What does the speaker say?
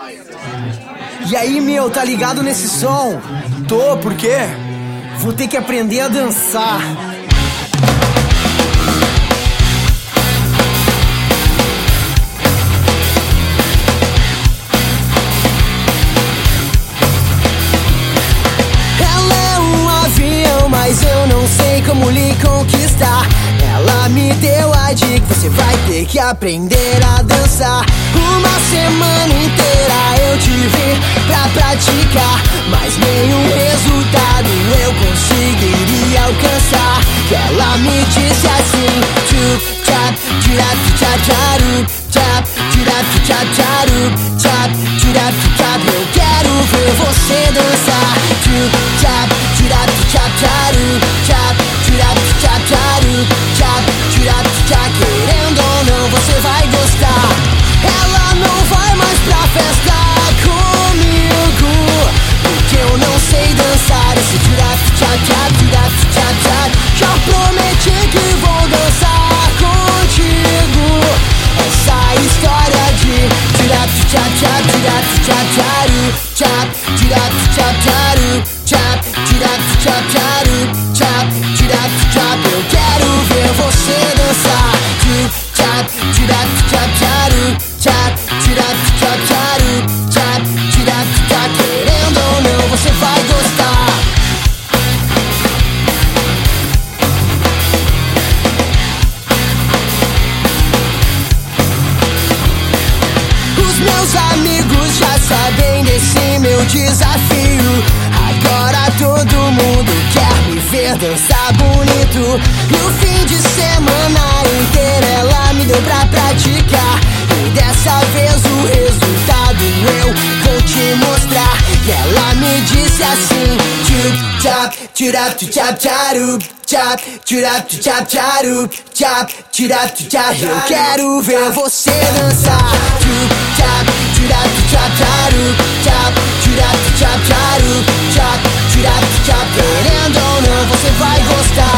E aí, meu, tá ligado nesse som? Tô, por quê? Vou ter que aprender a dançar. Ela é um avião, mas eu não sei como lhe conquistar. Ela me deu a dica, você vai ter que aprender a dançar. Uma semana inteira eu tive pra praticar, mas nenhum resultado eu conseguiria alcançar. Que ela me disse assim: tchup, tchap, tchurap, tchap, tcharup, tchap, tchurap, tchap, tcharup, tchap, tchurap, tchap. Eu quero ver você dançar. Tchup, tchap, tchurap, tchap, tcharup, tchap, tchurap, tchap, tcharup, tchap, tchurap, tchap. Querendo ou não, você vai gostar. Ela não vai mais pra festa comigo, porque eu não sei dançar esse tchurap, tchap, tchap, tchurap, tchap, tchap. Já prometi que vou dançar contigo essa história de tchurap, tchap, tchap, tchurap, tchap, tcharup, tchap, tchurap, tchap, tcharup, tchap, tchurap, tchap, tcharup, tchap, tchurap, tchap. Eu quero ver você dançar. Tchap, tchurap, tchap, tcharup, tchap, tchurap, tchap, tcharup, tchap, tchurap, tchap. Querendo ou não, você vai gostar. Os meus amigos já sabem desse meu desafio. Agora todo mundo quer me ver dançar bonito. E o fim de semana inteiro ela me deu pra praticar. E dessa vez o resultado eu vou te mostrar. E ela me disse assim: tchup, tchap, tchurap, tchap, tcharup, tchap, tchurap, tchap, tcharup, tchap, tchurap, tchap. Eu quero ver você dançar. Tchup, tchap, tchurap, tchap, tcharup, tchap, tchurap, tchap, tcharup, tchap, tchurap, tchap. Querendo ou não, você vai gostar.